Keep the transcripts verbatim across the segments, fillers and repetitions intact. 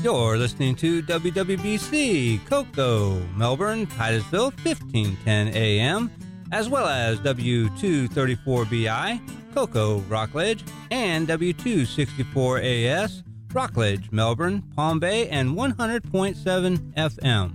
You're listening to W W B C, Cocoa, Melbourne, Titusville, fifteen ten A M, as well as W two thirty-four B I, Cocoa, Rockledge, and W two sixty-four A S, Rockledge, Melbourne, Palm Bay, and one hundred point seven F M.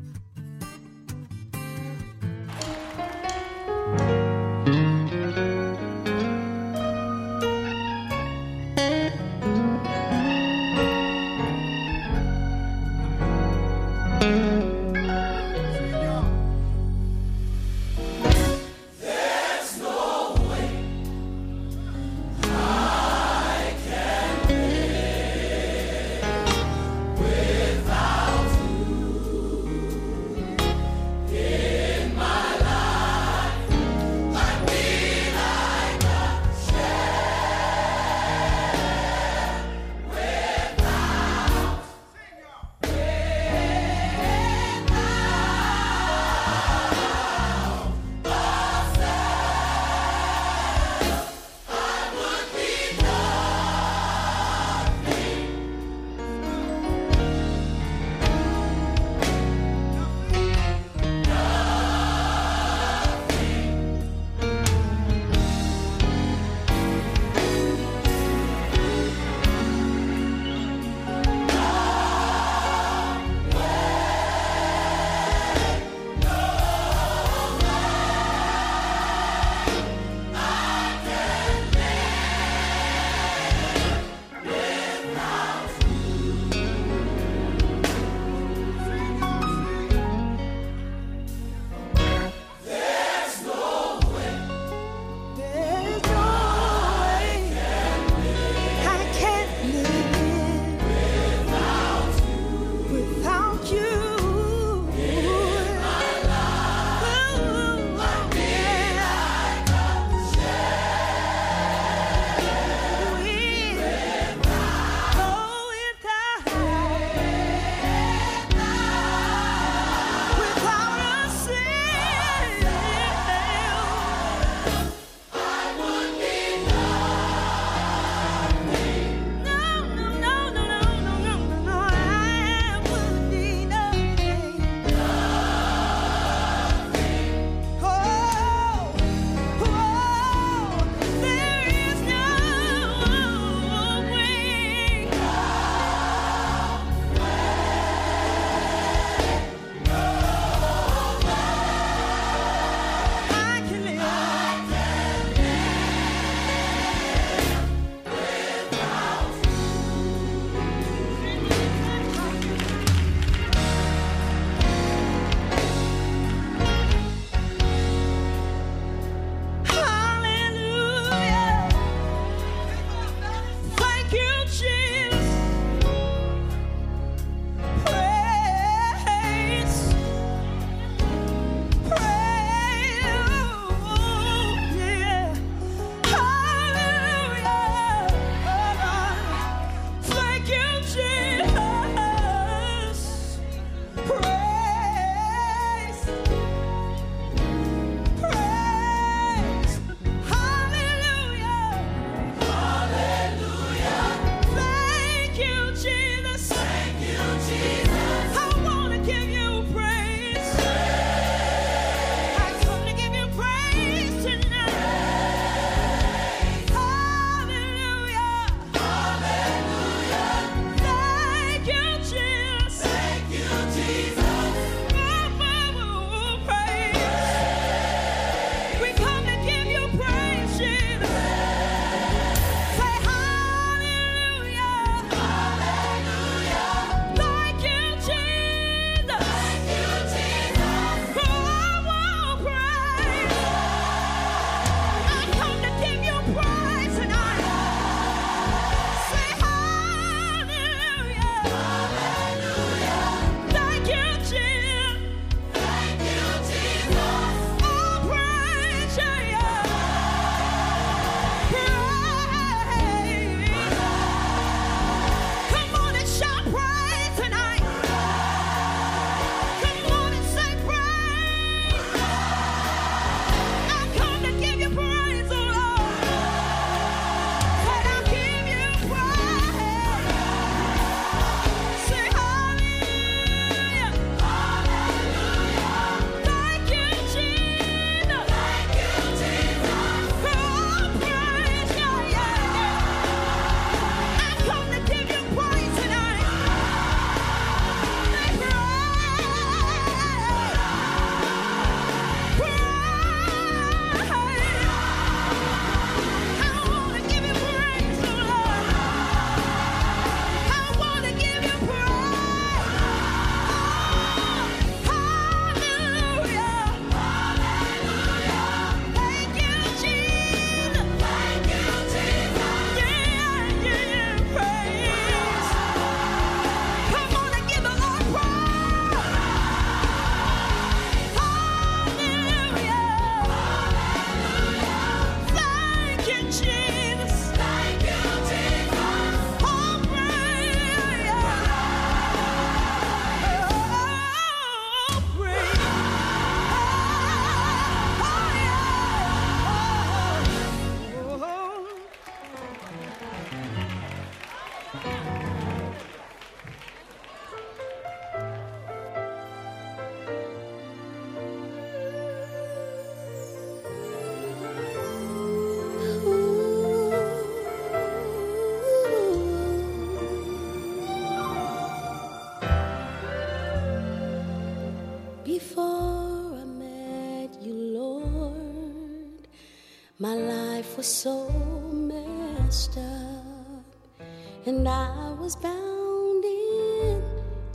was so messed up, and I was bound in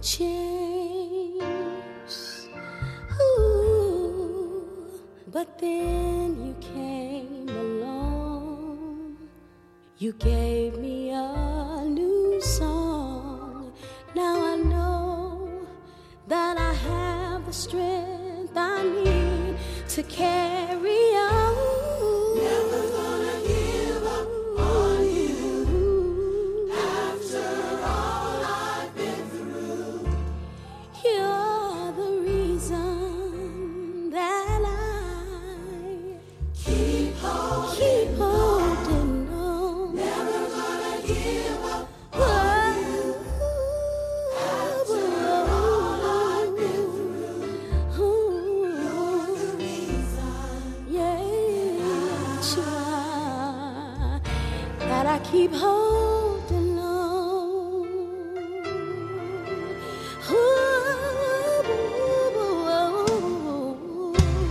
chains. Ooh, but then you came along. You gave me a new song. Now I know that I have the strength I need to carry on. Never gonna give up on you after all I've been through. You're the reason that I keep holding, keep holding on. Never gonna give up on you after all I've been through. You're the reason, yeah, that I keep holding on. Ooh.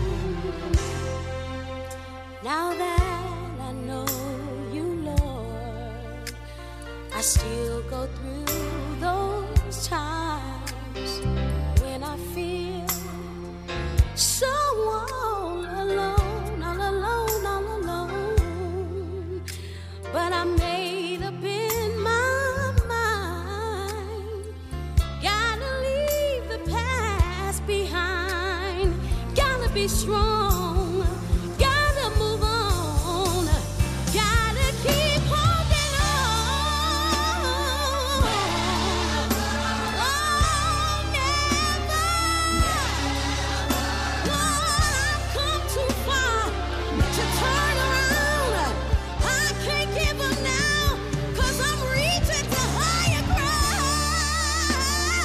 Now that I know you, Lord, I still go through those times when I feel so all alone, all alone, all alone. But I made up in my mind, gotta leave the past behind, gotta be strong, gotta move on, gotta keep holding on. Oh, never. I've come too far to turn around. I can't give up now, 'cause I'm reaching to higher ground.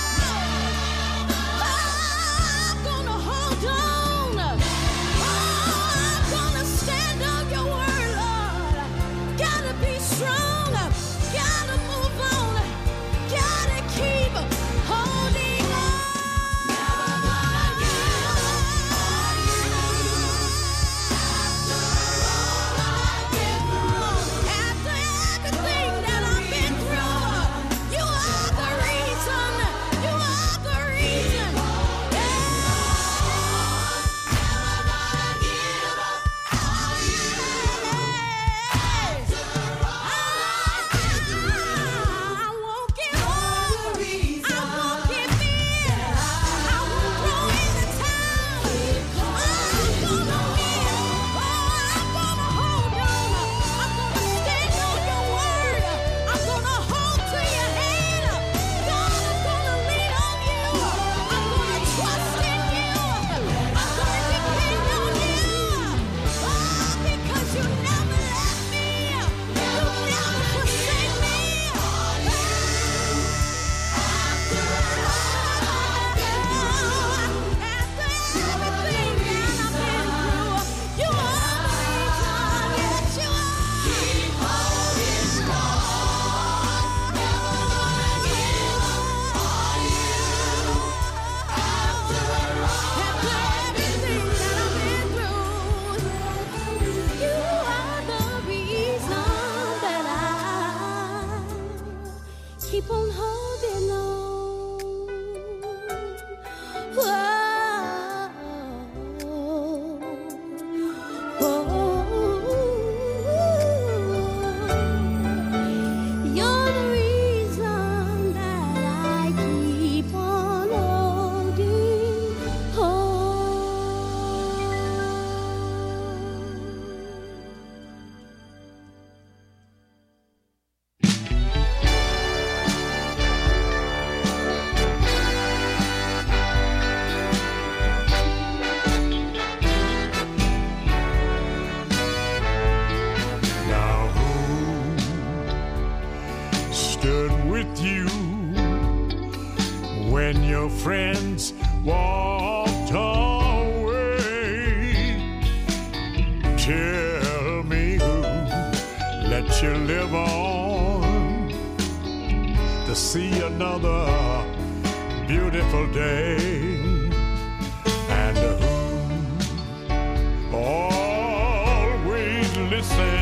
I'm gonna hold on. Oh, I'm gonna stand on your word, Lord. Gotta be strong, gotta move on, gotta keep holding on. After everything that I've been through, you are the reason, you are the reason. I won't give up, I won't give in, I won't throw in the towel. I'm gonna win, oh, I'm gonna hold on, I'm gonna stand on your word, I'm gonna hold to your hand. God, I'm gonna lean on you, I'm gonna trust in you, I'm gonna depend on you. Oh, because you never left me, you never forsake me. After everything that I've been through, you are the reason, yes you are. Keep holding on. Never gonna give up on you. After everything that I've been through, you are the reason that I keep on holding on. Whoa. You're the reason that I keep on holding Now who stood with you when your friends walked away? Tell me who let you live on to see another beautiful day, and who always listen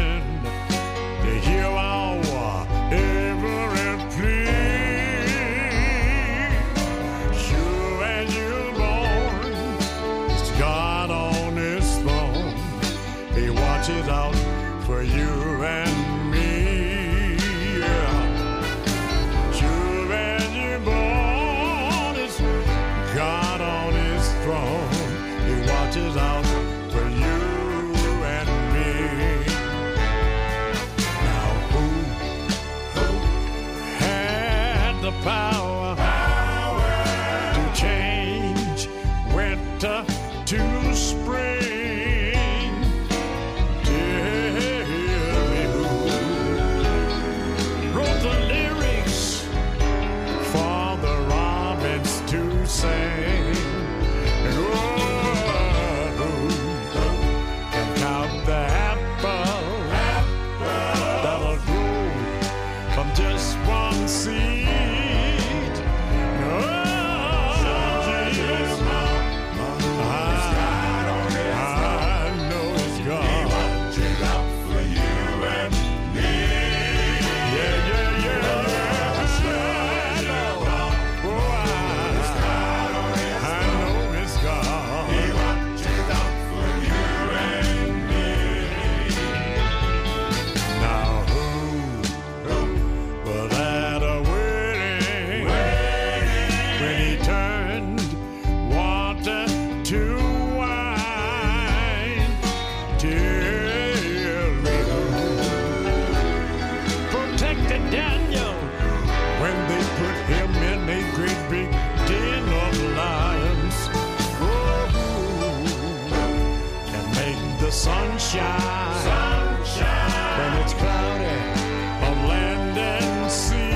Daniel, when they put him in a great big den of lions. Oh, can make the sun shine, sunshine when it's cloudy on land and sea.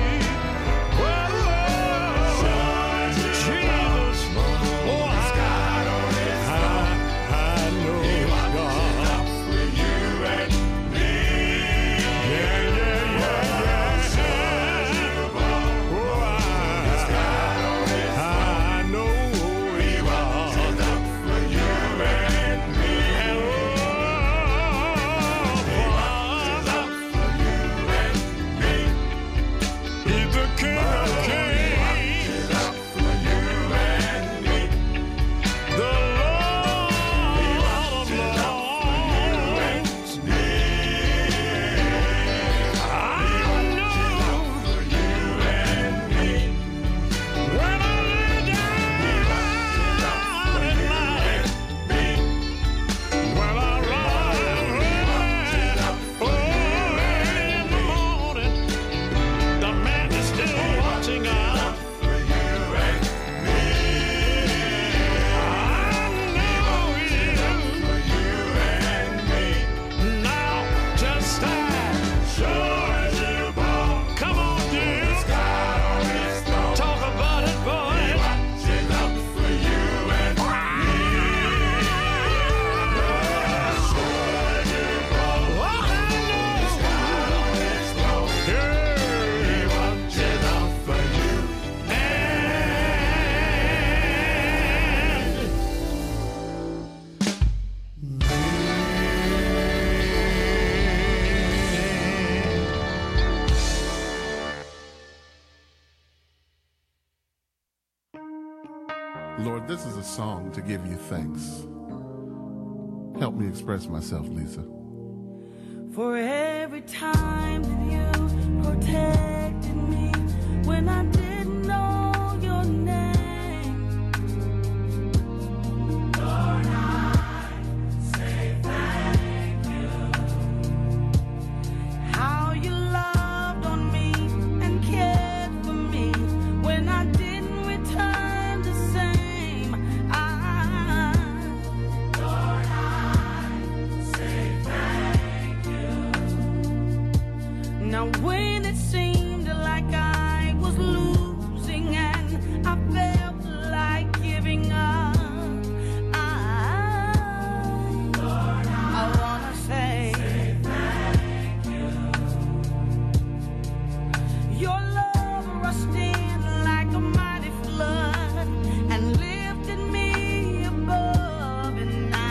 Lord, this is a song to give you thanks. Help me express myself, Lisa. For every time that you protected me when I didn't know your name. Lord, I say thank you. How you loved on me and cared for me when I didn't return the same. I, Lord, I say thank you. Now when it seemed like I was losing and I felt like giving up, I, Lord, I wanna say, say thank you. Your love rushed in like a mighty flood and lifted me above, and I,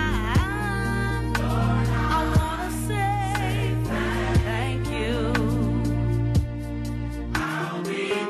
Lord, I wanna say thank you. I'll be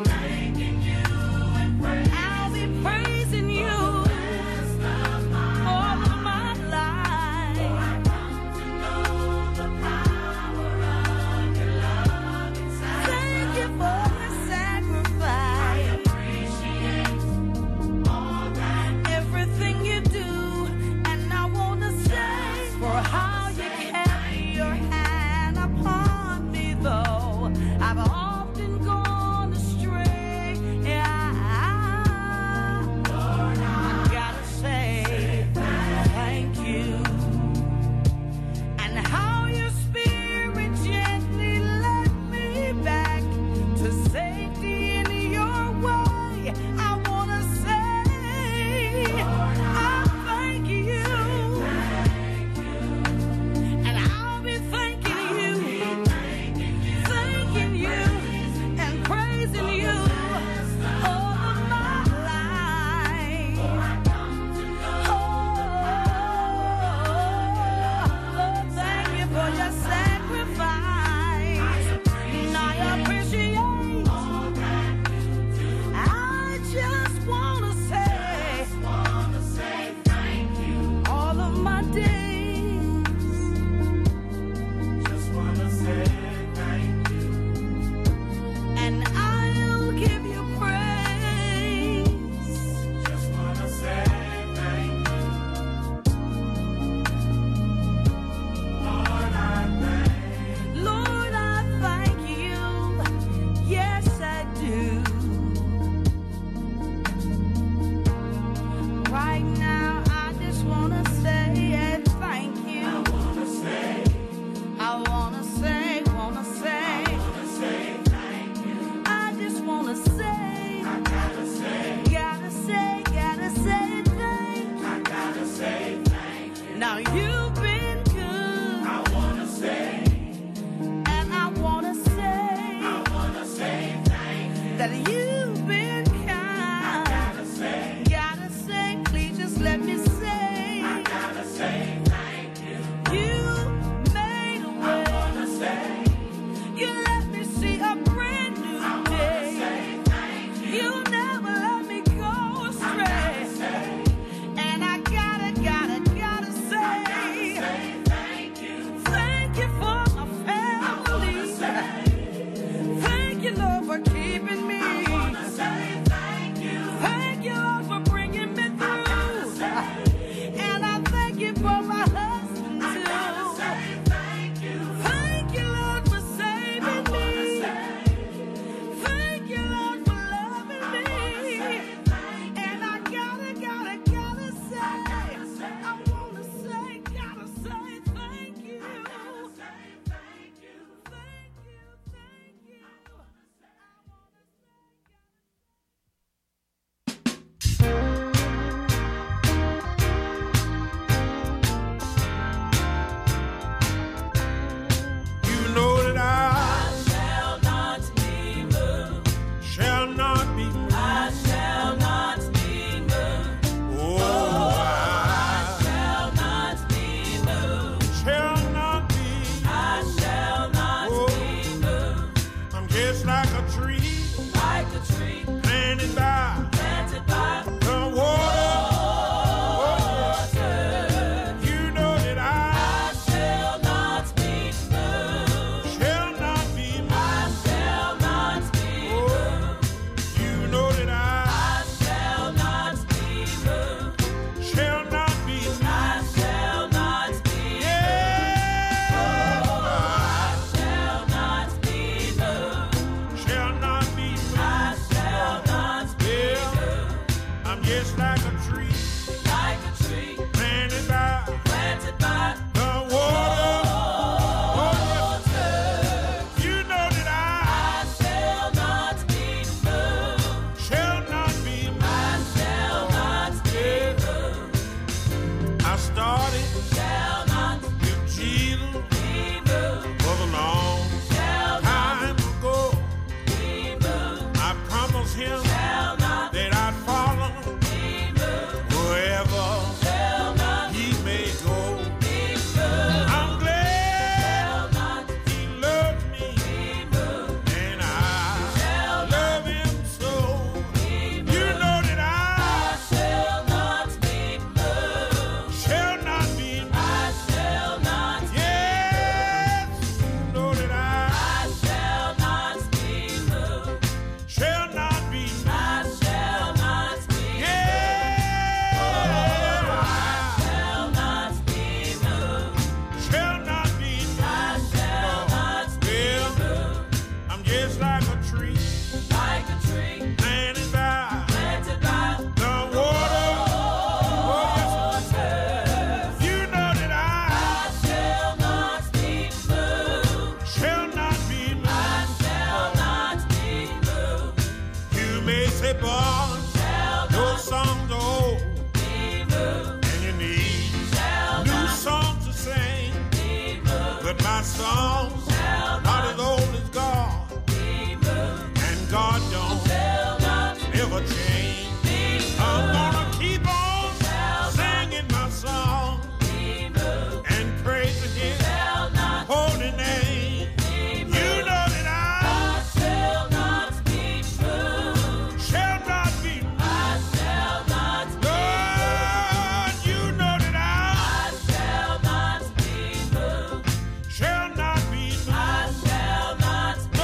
early born, no songs are old, and you need new songs to sing. But my songs not as old as God, and God don't ever change. I'm gonna keep on singing my song and praising His holy name. You know that I shall not be moved. Shall not be moved. I shall not be moved. You know that I, I shall not be moved. Shall not be moved. I shall not be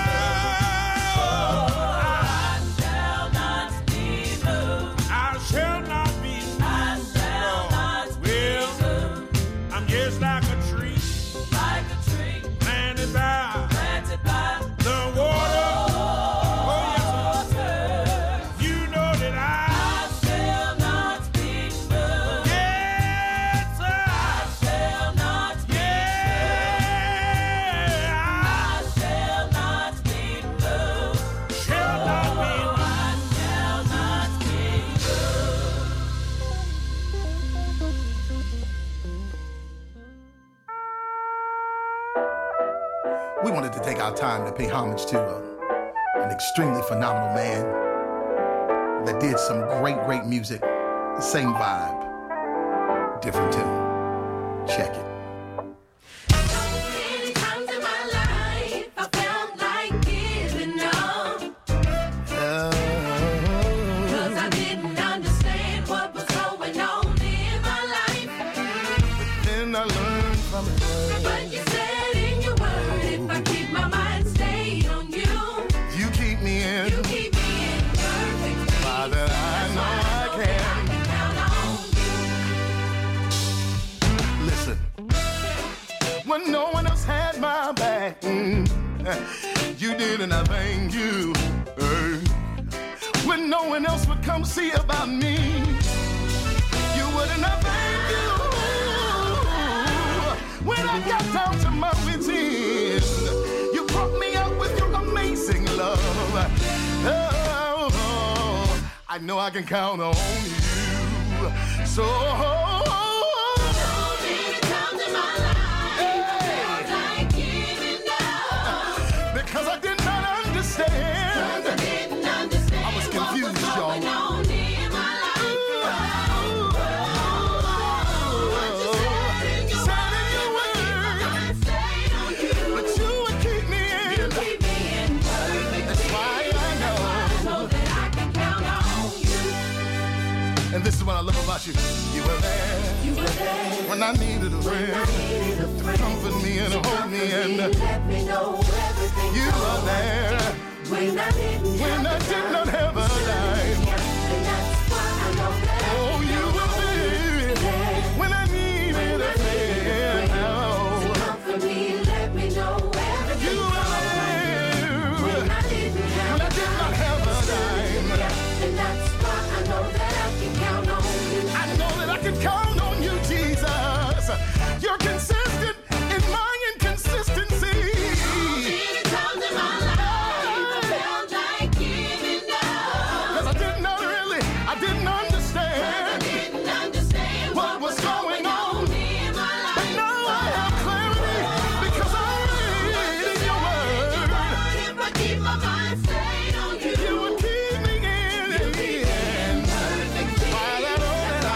moved. I shall not be moved. I shall not be moved. Well, I'm just like a tree, like a tree planted by, planted by the water. Oh, yes, you know that I, I shall not be moved. Yes, sir. I shall not be moved. I shall not be moved. Shall not be moved. I shall not be We wanted to take our time to pay homage to uh, an extremely phenomenal man that did some great, great music. Same vibe, different tune. Check it. Many times in my life, I felt like giving up, 'cause I didn't understand what was going on in my life. Then I learned from it. But you said in your word, if I keep my mind stayed on you, You keep me in. you keep me in perfect peace. Father, I know I That I can. can count on you. Listen. When no one else had my back, mm, you did, and I thank you. Hey. When no one else would come see about me, you would, and I thank you. When I got down to my wits' end, you brought me out with your amazing love. Oh, oh, I know I can count on you. So. Many times in my life, I felt like giving up, Because I did not understand. 'cause I didn't understand I was confused, what was going y'all. on in my life. Said in your word, but you would keep me in. That's why I know. And this is what I love about you. You were there when I needed a friend. Comfort me and hold me, and you were there When I didn't when I did not have a dime. and that's why I know that Oh, you were there when I needed a friend. Oh, comfort me, let me know everything. you were there When I didn't have when I did not have a dime. and that's why I know that I can count on you. I know that I can count on you, Jesus. You're consistent in my inconsistency. Many times in my life, I felt like giving up. Cause I did not really, I didn't I understand. didn't understand What was going on? in my But life. now I have clarity because I read in your word. If I keep my mind stayed on you, You would keep me in the end. While I know that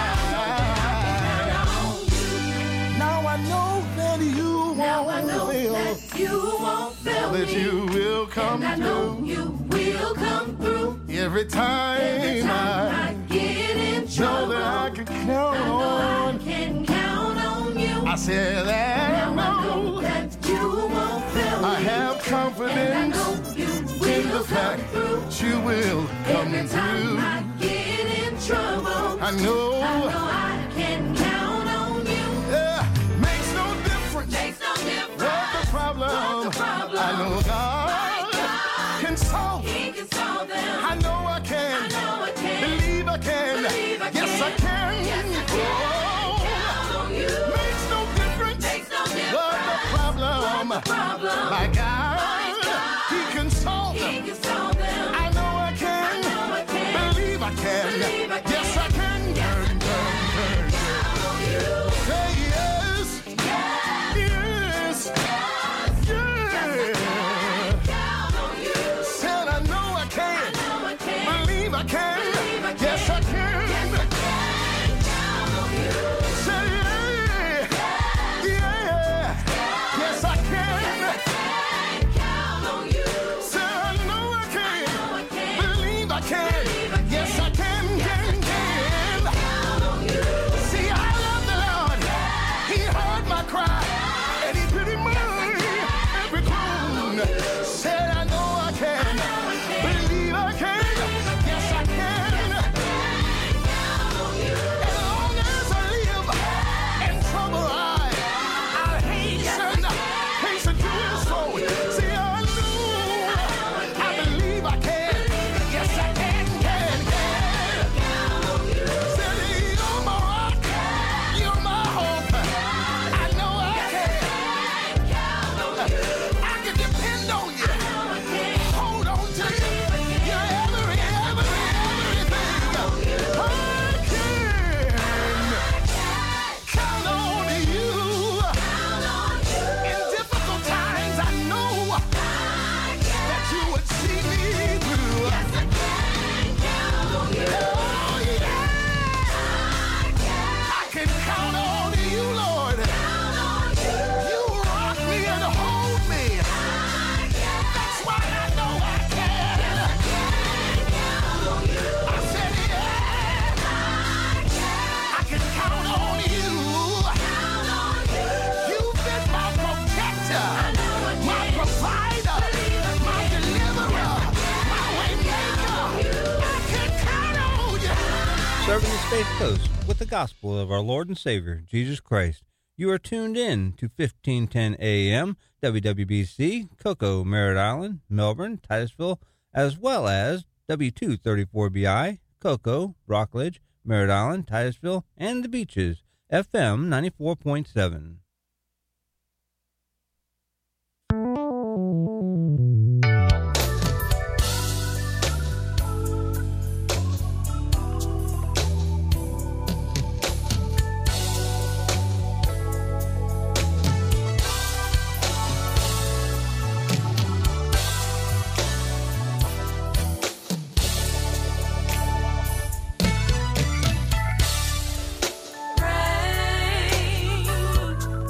I, now I know that you now I won't know fail. that you won't fail That me. you will come And I know through you will come through. every time Every time I I get in know trouble, that I can I count know I on. can count on you. I said that I Now I know know that you won't fail me. I have And I confidence know you in the will come fact through. that you will come Every time through. I get in trouble, I know, I know I can count on you. yeah, makes no difference Makes no difference what the problem. what the problem. I know God God can solve. He can solve them. I know I can. I know I can. Believe I can. Believe I Yes, I can. can. Yes, I can. Oh, Count on you. makes no difference Makes no what the difference problem. what the problem. My God, My God, He can solve He them. can solve them. I know I can. I know I Space Coast with the gospel of our Lord and Savior, Jesus Christ. You are tuned in to fifteen ten A M, W W B C, Cocoa, Merritt Island, Melbourne, Titusville, as well as W two thirty-four B I, Cocoa, Rockledge, Merritt Island, Titusville, and the Beaches, F M ninety-four point seven. Rain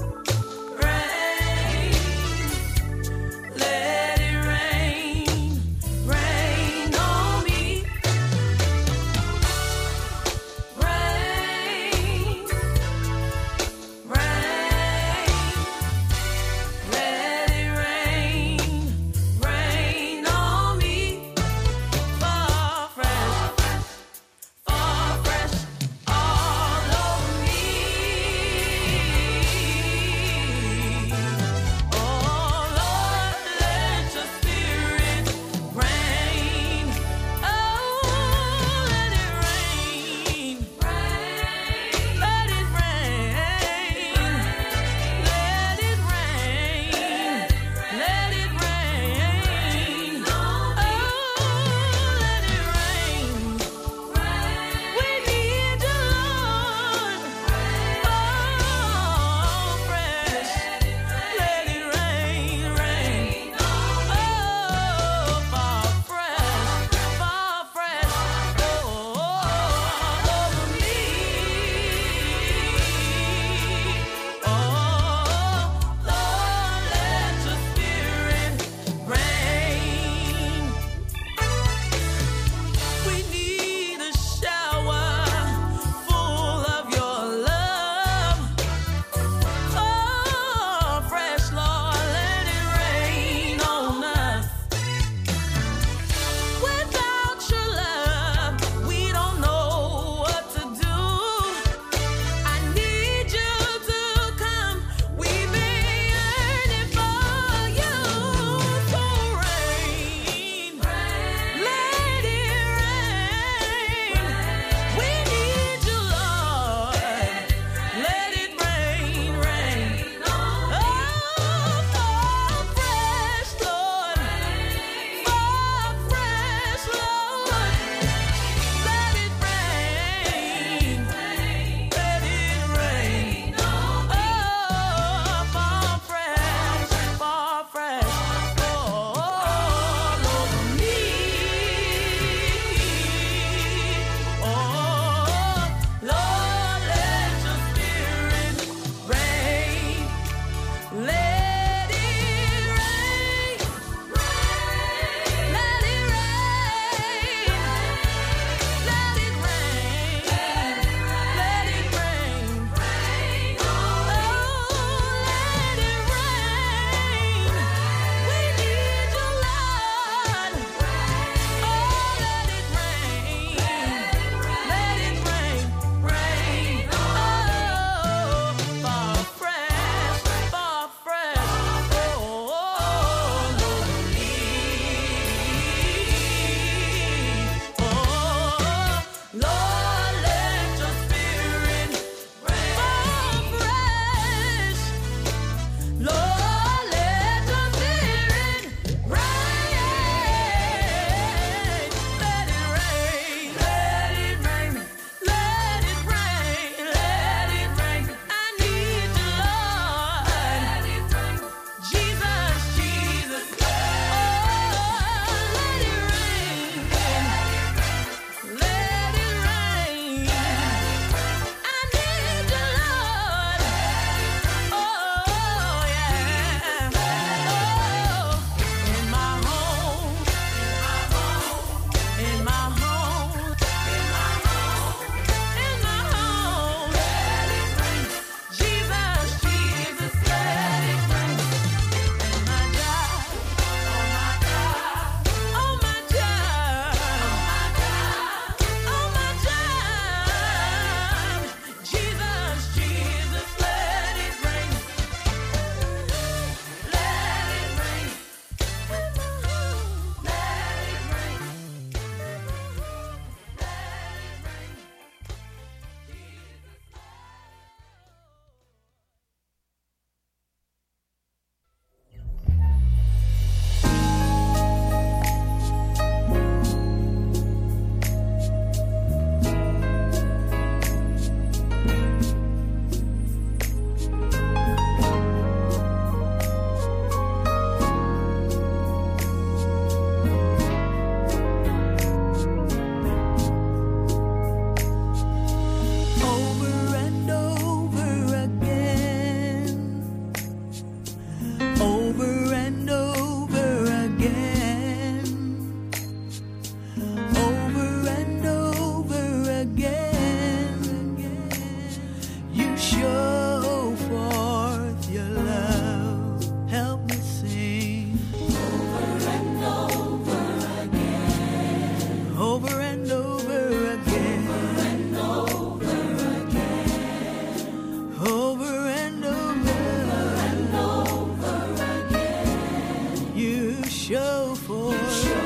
show forth your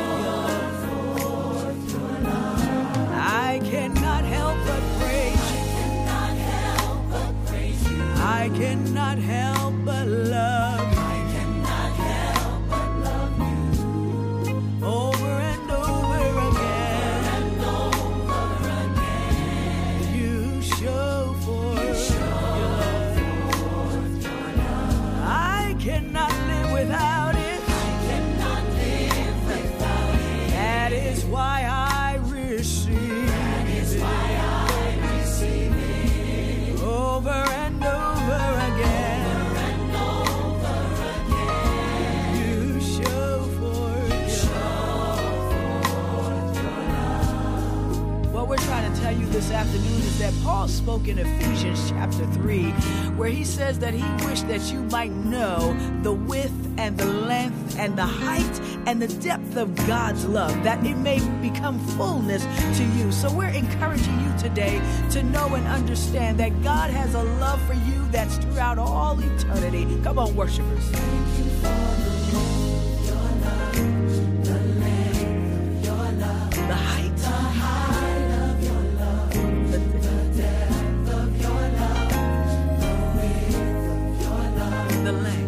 love. I cannot help but praise you. I cannot help but love you. I cannot help but love you. Over and over again. And over again. You show forth your love. I cannot live without it. I cannot live without it. That is why I receive. That is why I receive it. Over and over again. Over and over again. You show forth show forth your love. What we're trying to tell you this afternoon is that Paul spoke in Ephesians chapter three, where he says that he wished that you might know the width and the length and the height and the depth of God's love, that it may become fullness to you. So we're encouraging you today to know and understand that God has a love for you that's throughout all eternity. Come on, worshipers. Thank you for the length, your love, the length, your love, the height, the height of your love, the, the depth of your love, the width of your love, the length.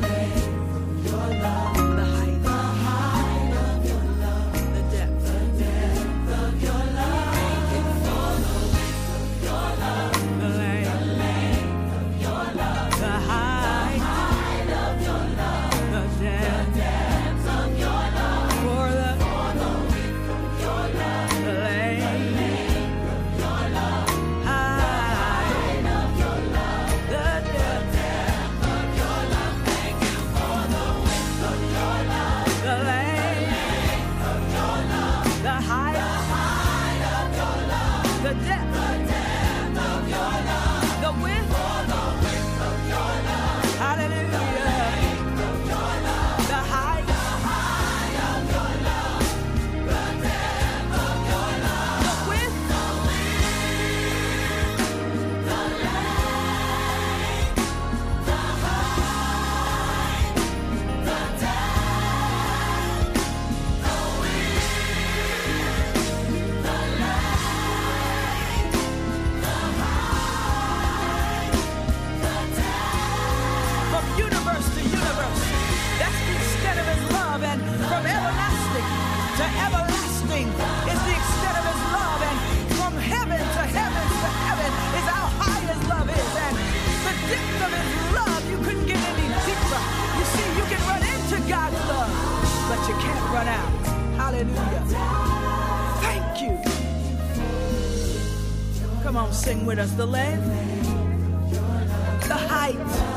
Sing with us. The length, the height,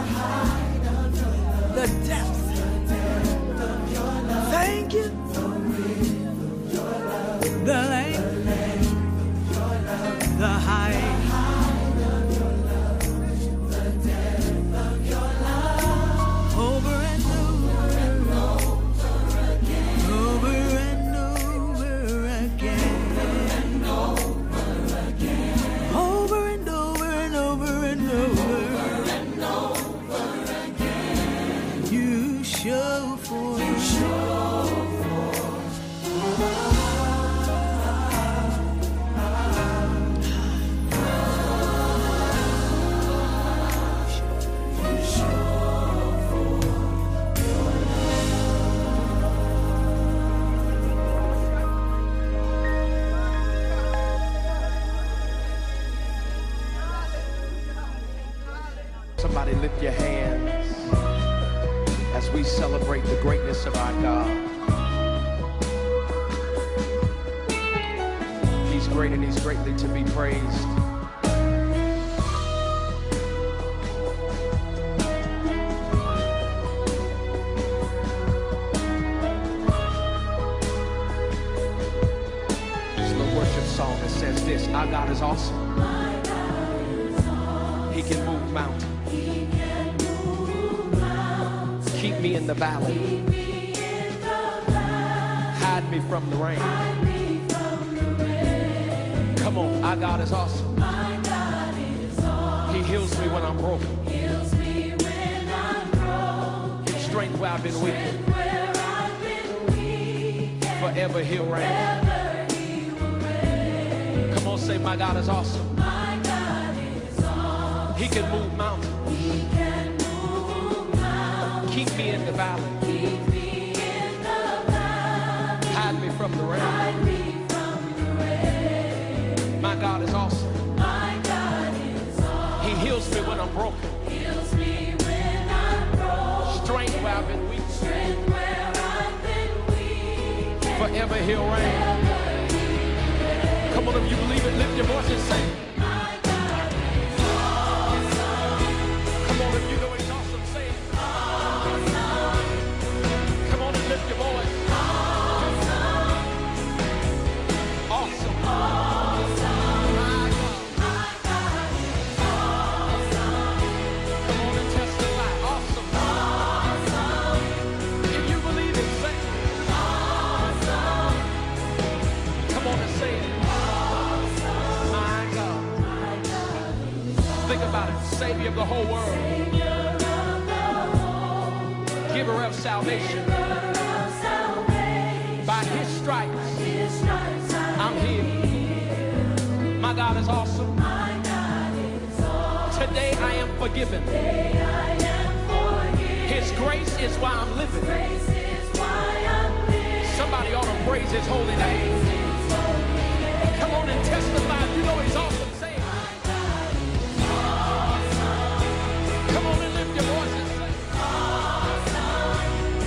the depth. Thank you. The length, the height, over and over, over and over again. Over and over and over and over, over and over again. You show forth, you show forth. You show forth. Somebody lift your hands as we celebrate the greatness of our God. He's great and he's greatly to be praised. It's the worship song that says this: our God is awesome. He can move mountains. Keep me in the valley. Hide me from the rain. Come on, our God is awesome. He heals me when I'm broken. Gives strength where I've been weak. Forever he'll reign. Come on, say, my God is awesome. My God is awesome. He can move mountains. He can move mountains. Keep me in the valley. Keep me in the valley. Hide me from the rain. Hide me from the rain. My God is awesome. My God is awesome. He heals me when I'm broken. Heals me when I'm broken. Strength where I've been weak. Strength where I've been weak. Forever he'll reign. Come on, if you believe it, lift your voice and sing. My God is awesome. Come on, if you know he's awesome, say it. Awesome. Come on and lift your voice. Awesome. Awesome. Awesome. My God. My God is awesome. Come on and testify. Awesome. Awesome. If you believe it, say it. Awesome. Come on and say it. My God. My God is Think about it. Savior of the whole world. Savior of the whole world. Giver of salvation. Giver of salvation. By his stripes, His stripes I'm healed. My God is awesome. My God is awesome. Today I am forgiven. Today I am forgiven. His grace is why I'm living. Grace is why I'm living. Somebody ought to praise his holy name. His holy name. Come on and testify. You know he's awesome. Say it. My God is awesome. Come on and lift your voice and say, Awesome.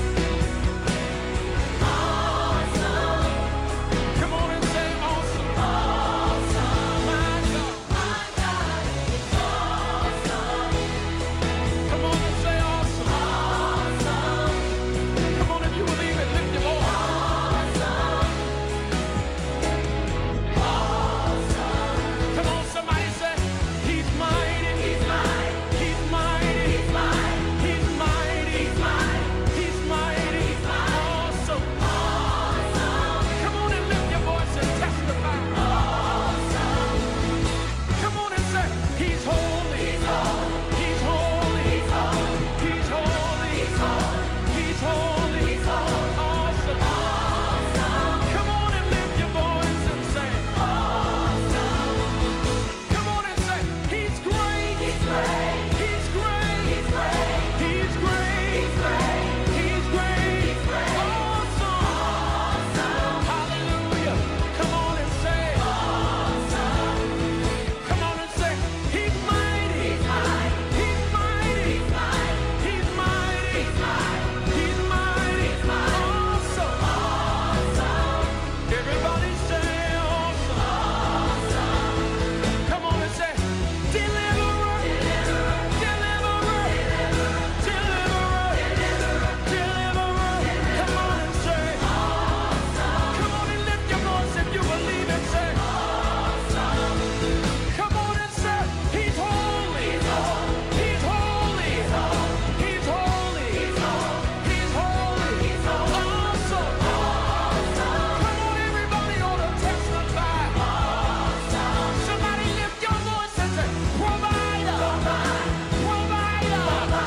Awesome. come on and say awesome. Awesome. My God. My God is awesome. Come on and say awesome. Awesome. Come on, if you believe it, lift your voice. Awesome. Awesome. Come on, somebody say, he's mighty. He's mighty. He's mighty. He's mighty. He's mighty. He's mighty. He's mighty. He's mighty. Awesome. Awesome. Come on and lift your voice and testify. Awesome. Come on and say, he's holy. He's holy. He's holy. He's holy. He's holy. He's holy. He's holy. He's holy. Awesome. Awesome. Come on and lift your voice and say, Awesome. come on and say, he's great. He's great. He's great. He's great. He's great. He's great. He's great. He's great. Awesome. Awesome. Hallelujah. Come on and say, Awesome. come on and say, he's mighty. He's mighty. He's mighty. He's mighty. He's mighty. He's mighty. He's mighty. He's mighty. Awesome. Awesome. Everybody say awesome. Awesome. Come on and say, deliverer. Deliverer. Deliverer. Deliverer. Deliverer. Come on and say, Awesome. come on and lift your voice if you believe it. Say, Awesome. come on and say, he's holy. He's holy. He's holy. He's holy. He's holy. He's holy. He's holy. He's holy. Awesome. Awesome. Come on, everybody ought to testify. Awesome. Somebody lift your voice and say, provider. Provider.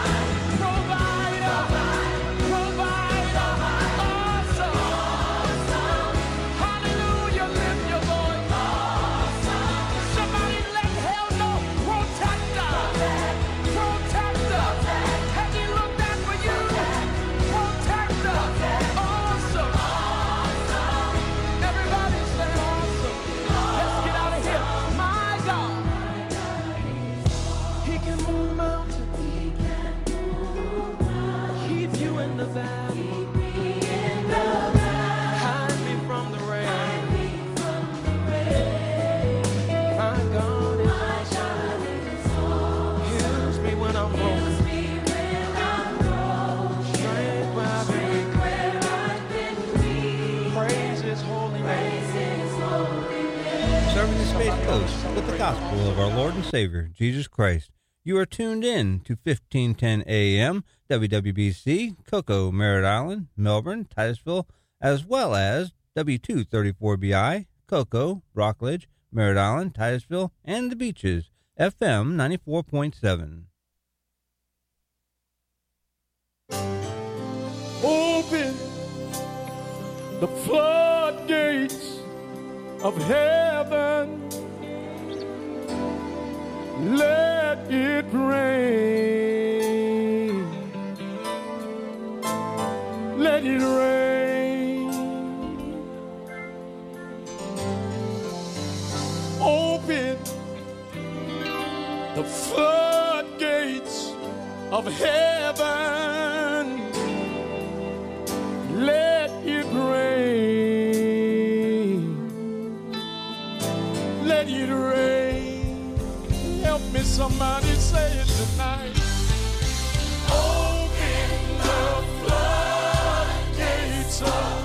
Provider. Provider. Awesome. Awesome. Hallelujah. Lift your voice. Awesome. Somebody let hell know. Protector. Protector. Has he looked out for you? Protector. Awesome. Awesome. Everybody say awesome. Let's get out of here. My God. He can move mountains. Keep you in the valley. Hide me from the rain. My God is awesome. Heals me when I'm broken. Strength where I've been weak. Praise his holy name. Serving the Space Coast with the gospel of our Lord and Savior, Jesus Christ. You are tuned in to fifteen ten A M, W W B C, Cocoa, Merritt Island, Melbourne, Titusville, as well as W two thirty-four B I, Cocoa, Rockledge, Merritt Island, Titusville, and the Beaches, F M ninety-four point seven. Open the flood floodgates of heaven, let it rain, let it rain. Open the floodgates of heaven, let it rain, let it rain. Help me, somebody say it tonight. Open the floodgates of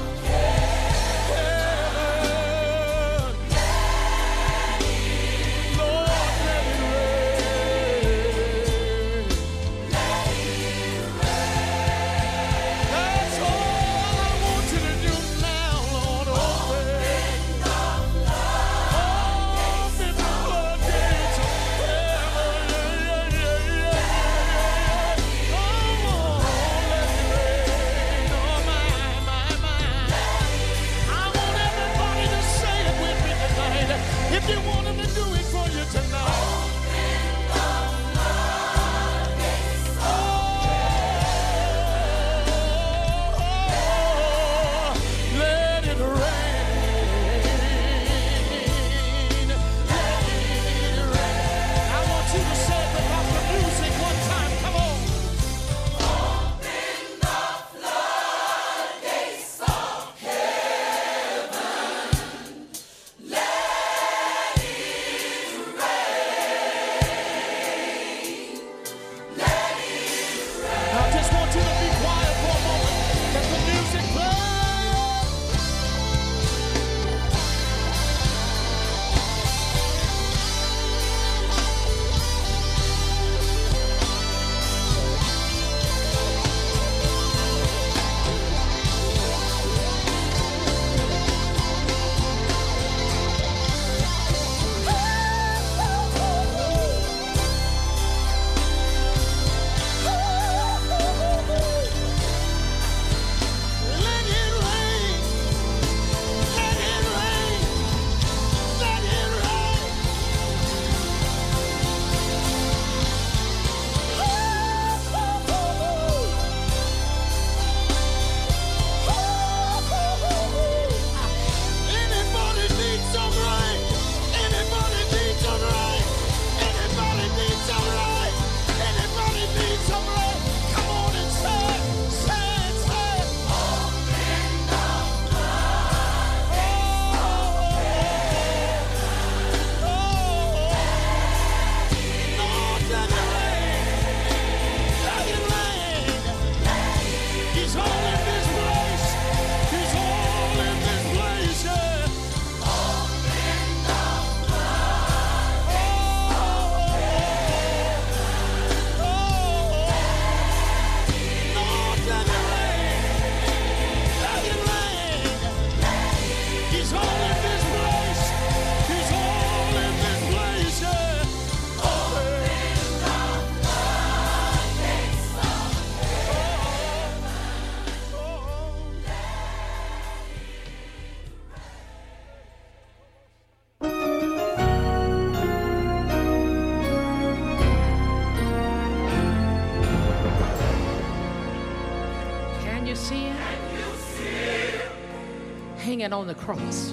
hanging on the cross.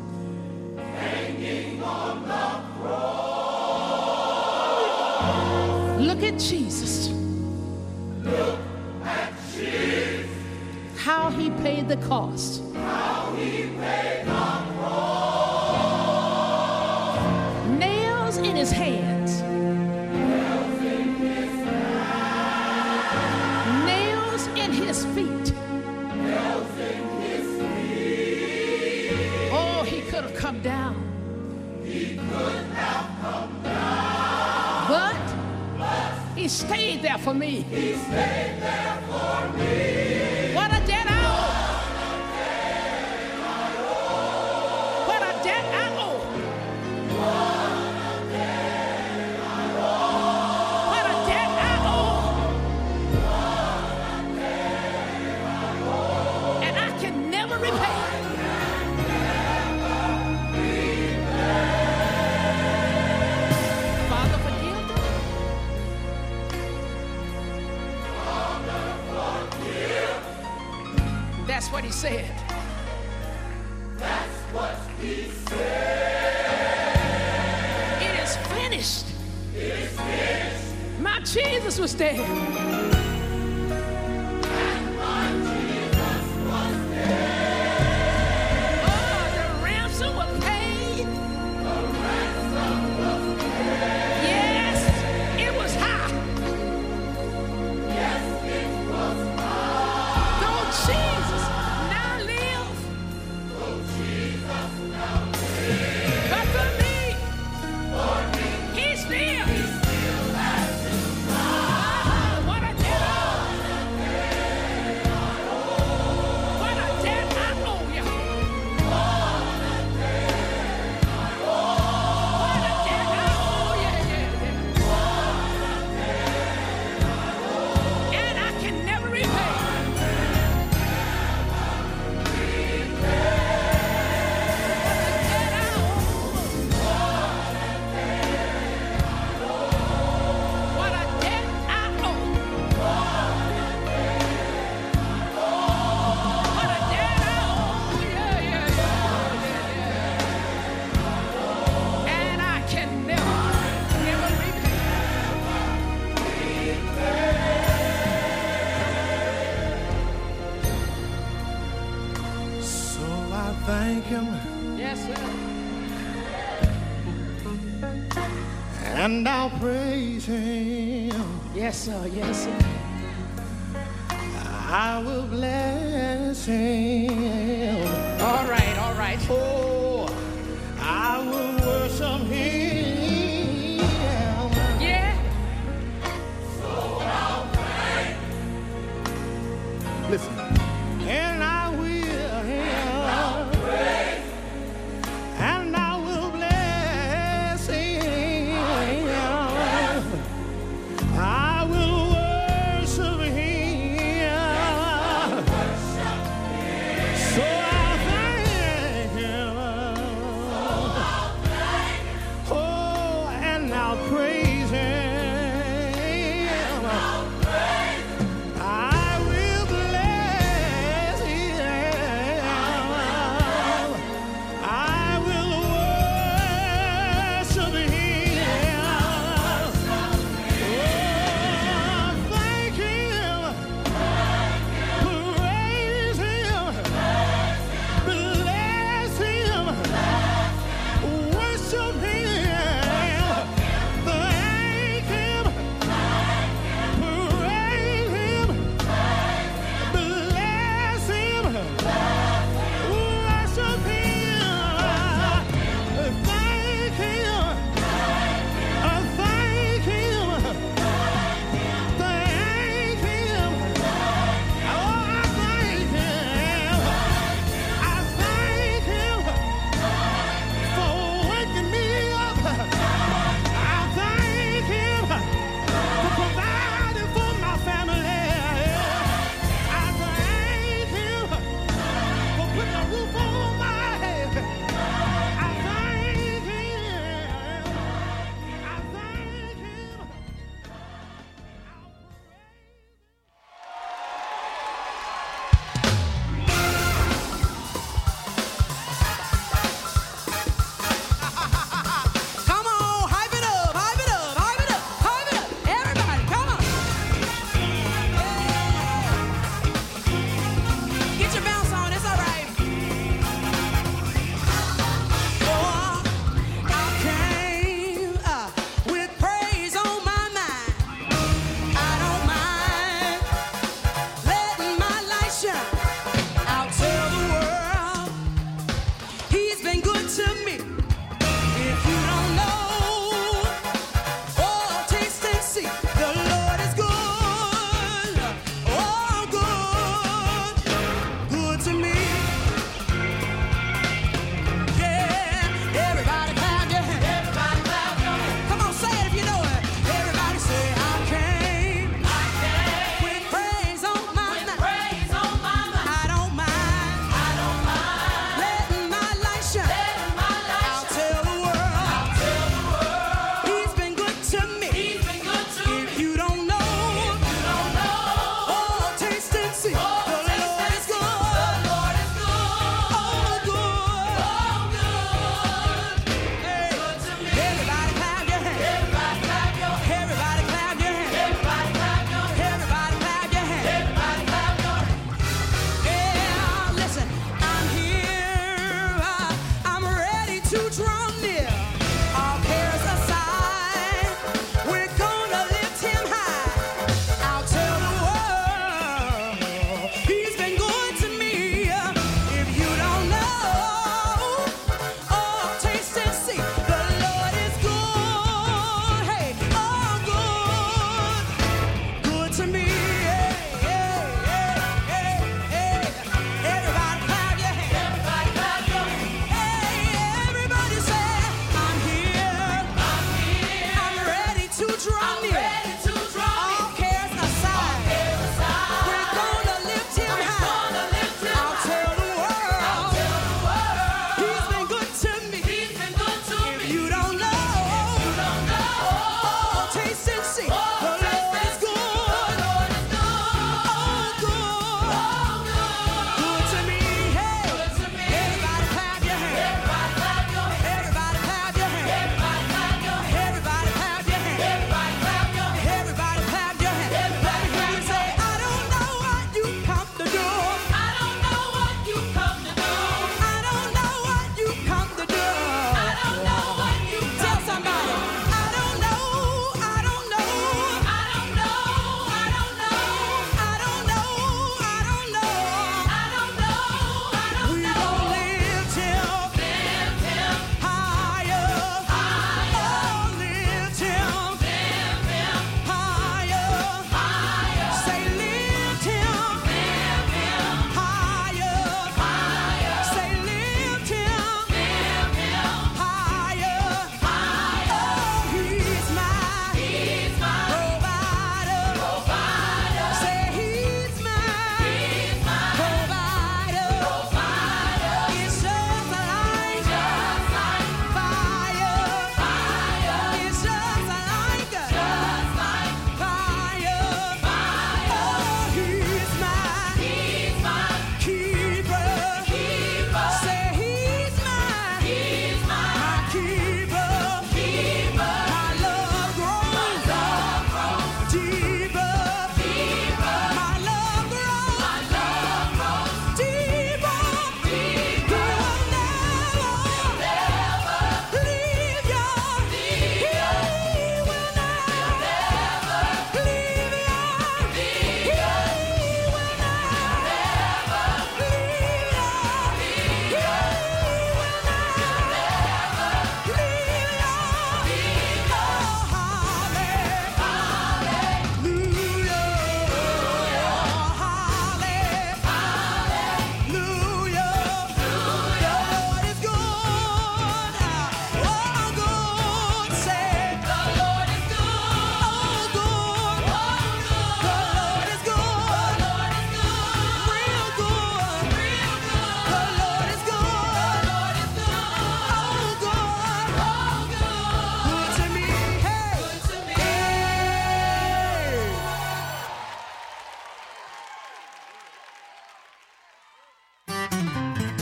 Hanging on the cross. Look at Jesus. Look at Jesus. How he paid the cost. How he paid the cost. Nails in his hands. Nails in his hands. Nails in his feet. Nails in his feet. Oh, he could have come down. He could have come down. But, but he stayed there for me. He stayed there for me. What a debt I owe. What a debt I owe. What a debt I owe. And I can never repay. said. That's what he said. It is finished. It is finished. My Jesus was dead. And my Jesus was dead. Oh, the ransom was paid. The ransom was paid. Yes, it was high. Yes, it was high. Though Jesus now lives. Though Jesus now lives. But for me, For me, he still. he still has his Ah, what a debt I owe. What a debt I owe you. What a debt I owe you. Yeah, yeah. And I can never repay. What a debt I owe. What a debt I owe. Yeah, yeah, yeah, yeah. And I can never, never repay. So I thank him Yes, sir. and I'll praise him. Yes, sir. Yes, sir. I will bless him